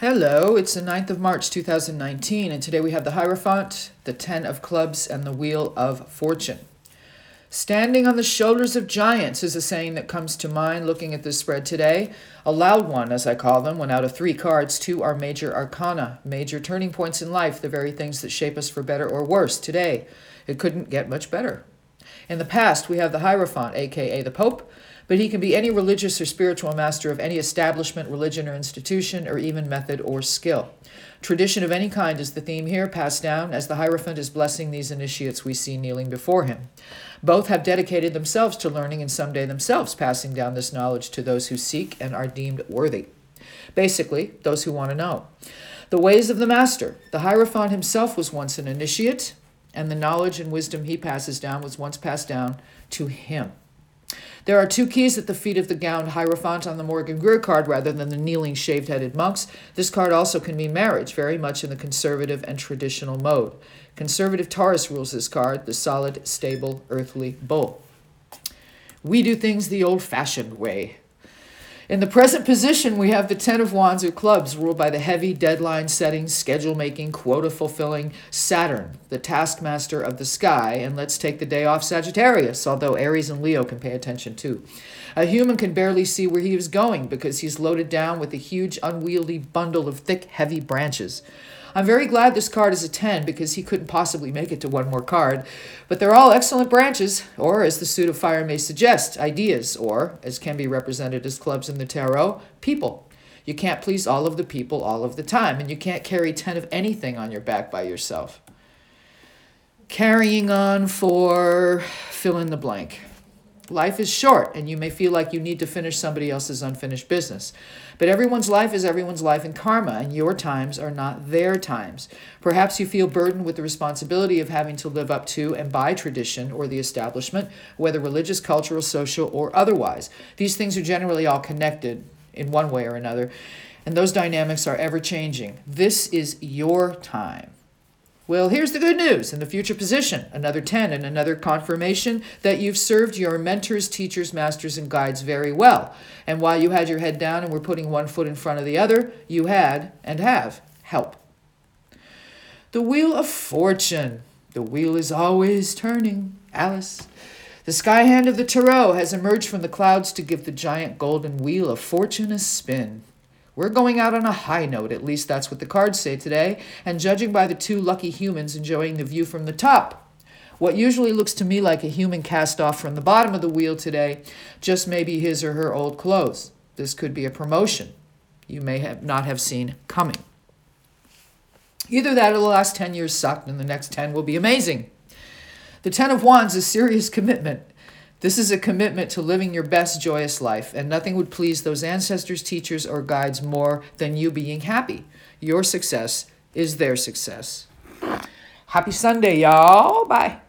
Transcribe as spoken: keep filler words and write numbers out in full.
Hello, it's the ninth of March two thousand nineteen, and today we have the Hierophant, the Ten of Clubs, and the Wheel of Fortune. Standing on the shoulders of giants is a saying that comes to mind looking at this spread today. A loud one, as I call them, when out of three cards, two are major arcana, major turning points in life, the very things that shape us for better or worse today. It couldn't get much better. In the past, we have the Hierophant, aka the Pope, but he can be any religious or spiritual master of any establishment, religion, or institution, or even method or skill. Tradition of any kind is the theme here, passed down as the Hierophant is blessing these initiates we see kneeling before him. Both have dedicated themselves to learning and someday themselves passing down this knowledge to those who seek and are deemed worthy. Basically, those who want to know. The ways of the master. The Hierophant himself was once an initiate, and the knowledge and wisdom he passes down was once passed down to him. There are two keys at the feet of the gowned Hierophant on the Morgan Greer card rather than the kneeling shaved-headed monks. This card also can mean marriage, very much in the conservative and traditional mode. Conservative Taurus rules this card, the solid, stable, earthly bull. We do things the old-fashioned way. In the present position, we have the Ten of Wands or Clubs, ruled by the heavy, deadline-setting, schedule-making, quota-fulfilling Saturn, the taskmaster of the sky, and let's take the day off Sagittarius, although Aries and Leo can pay attention too. A human can barely see where he is going because he's loaded down with a huge, unwieldy bundle of thick, heavy branches. I'm very glad this card is a ten because he couldn't possibly make it to one more card. But they're all excellent branches, or as the suit of fire may suggest, ideas, or, as can be represented as clubs in the tarot, people. You can't please all of the people all of the time, and you can't carry ten of anything on your back by yourself. Carrying on for fill in the blank. Life is short, and you may feel like you need to finish somebody else's unfinished business. But everyone's life is everyone's life in karma, and your times are not their times. Perhaps you feel burdened with the responsibility of having to live up to and by tradition or the establishment, whether religious, cultural, social, or otherwise. These things are generally all connected in one way or another, and those dynamics are ever-changing. This is your time. Well, here's the good news. In the future position, another ten and another confirmation that you've served your mentors, teachers, masters, and guides very well. And while you had your head down and were putting one foot in front of the other, you had, and have, help. The Wheel of Fortune. The wheel is always turning, Alice. The sky hand of the tarot has emerged from the clouds to give the giant golden wheel of fortune a spin. We're going out on a high note, at least that's what the cards say today, and judging by the two lucky humans enjoying the view from the top. What usually looks to me like a human cast off from the bottom of the wheel today just may be his or her old clothes. This could be a promotion you may have not have seen coming. Either that or the last ten years sucked and the next ten will be amazing. The Ten of Wands is serious commitment. This is a commitment to living your best joyous life, and nothing would please those ancestors, teachers, or guides more than you being happy. Your success is their success. Happy Sunday, y'all. Bye.